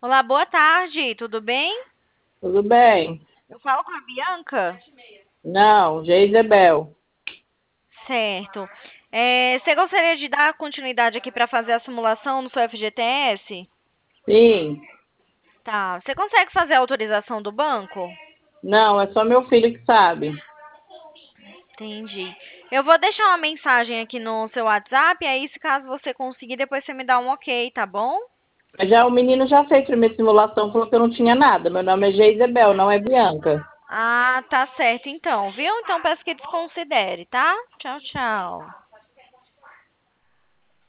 Olá, boa tarde, tudo bem? Tudo bem? Eu falo com a Bianca? Não, Geisebel. Certo. Você gostaria de dar continuidade aqui para fazer a simulação no seu FGTS? Sim. Tá. Você consegue fazer a autorização do banco? Não, é só meu filho que sabe. Entendi. Eu vou deixar uma mensagem aqui no seu WhatsApp, aí se caso você conseguir, depois você me dá um ok, tá bom? Mas já o menino já fez pra minha simulação, falou que eu não tinha nada. Meu nome é Geisebel, não é Bianca. Ah, tá certo então, viu? Então peço que desconsidere, tá? Tchau, tchau.